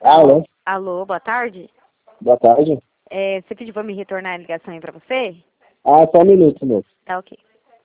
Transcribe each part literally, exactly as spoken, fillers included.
Alô? Alô, boa tarde. Boa tarde. É, você pediu pra me retornar a ligação aí pra você? Ah, só um minuto, moço. Tá ok.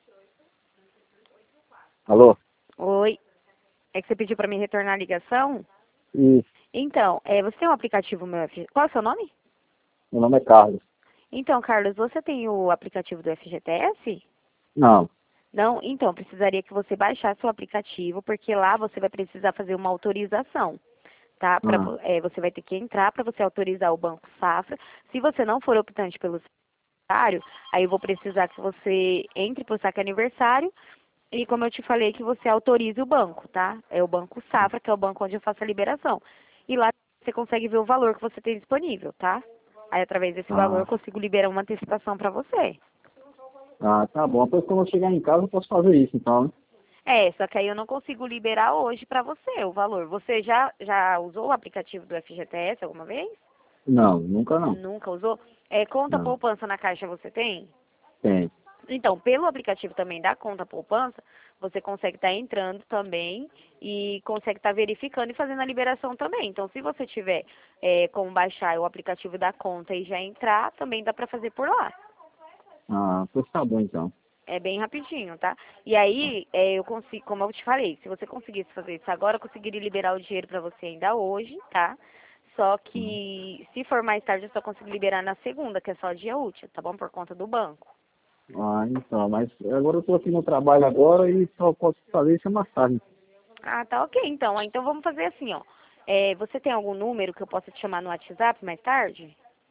Alô? Oi. É que você pediu pra me retornar a ligação? Isso. Então, é, você tem um aplicativo meu F G... Qual é o seu nome? Meu nome é Carlos. Então, Carlos, você tem o aplicativo do F G T S? Não. Não? Então, precisaria que você baixasse o aplicativo, porque lá você vai precisar fazer uma autorização, tá? Pra, Ah. vo- é, você vai ter que entrar para você autorizar o Banco Safra. Se você não for optante pelo aniversário, aí eu vou precisar que você entre para o saque aniversário e, como eu te falei, que você autorize o banco, tá? É o Banco Safra, que é o banco onde eu faço a liberação. E lá você consegue ver o valor que você tem disponível, tá? Aí, através desse valor, Ah. eu consigo liberar uma antecipação para você. Ah, tá bom. Depois quando eu chegar em casa eu posso fazer isso, então, né? É, só que aí eu não consigo liberar hoje para você o valor. Você já, já usou o aplicativo do F G T S alguma vez? Não, nunca não. Nunca usou? É, conta Não. poupança na Caixa você tem? Tem. Então, pelo aplicativo também da conta poupança, você consegue estar entrando também e consegue estar verificando e fazendo a liberação também. Então, se você tiver é, como baixar o aplicativo da conta e já entrar, também dá para fazer por lá. Ah, pois tá bom então. É bem rapidinho, tá? E aí, é, eu consigo, como eu te falei, se você conseguisse fazer isso agora, eu conseguiria liberar o dinheiro pra você ainda hoje, tá? Só que, se for mais tarde, eu só consigo liberar na segunda, que é só dia útil, tá bom? Por conta do banco. Ah, então, mas agora eu tô aqui no trabalho agora e só posso fazer isso mais tarde. Ah, tá ok, então. Ah, então vamos fazer assim, ó. É, você tem algum número que eu possa te chamar no WhatsApp mais tarde?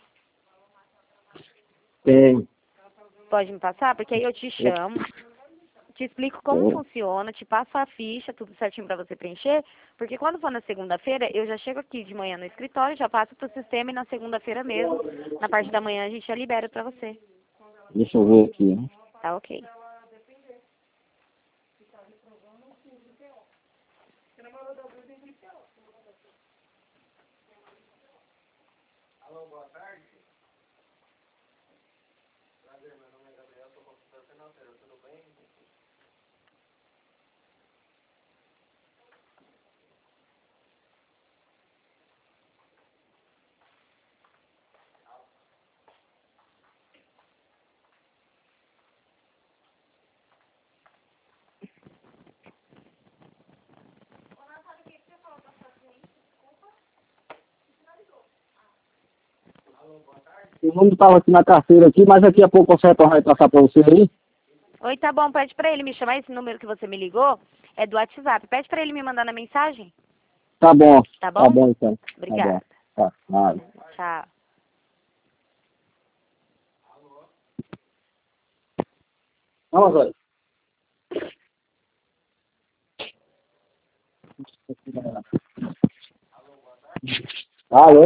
Tem. Pode me passar? Porque aí eu te chamo, te explico como Tem. funciona, te passo a ficha, tudo certinho pra você preencher, porque quando for na segunda-feira, eu já chego aqui de manhã no escritório, já passo pro sistema e na segunda-feira mesmo, na parte da manhã, a gente já libera pra você. Deixa eu ver aqui, né? Tá ok. O número tava aqui na carteira aqui, mas daqui a pouco você vai passar pra você aí. Oi, tá bom, pede pra ele me chamar, esse número que você me ligou é do WhatsApp, pede pra ele me mandar na mensagem, Tá bom. tá Tá bom? bom então. Tá bom. Obrigada. Tá. Nada. Tchau. Vamos, olha. Alô?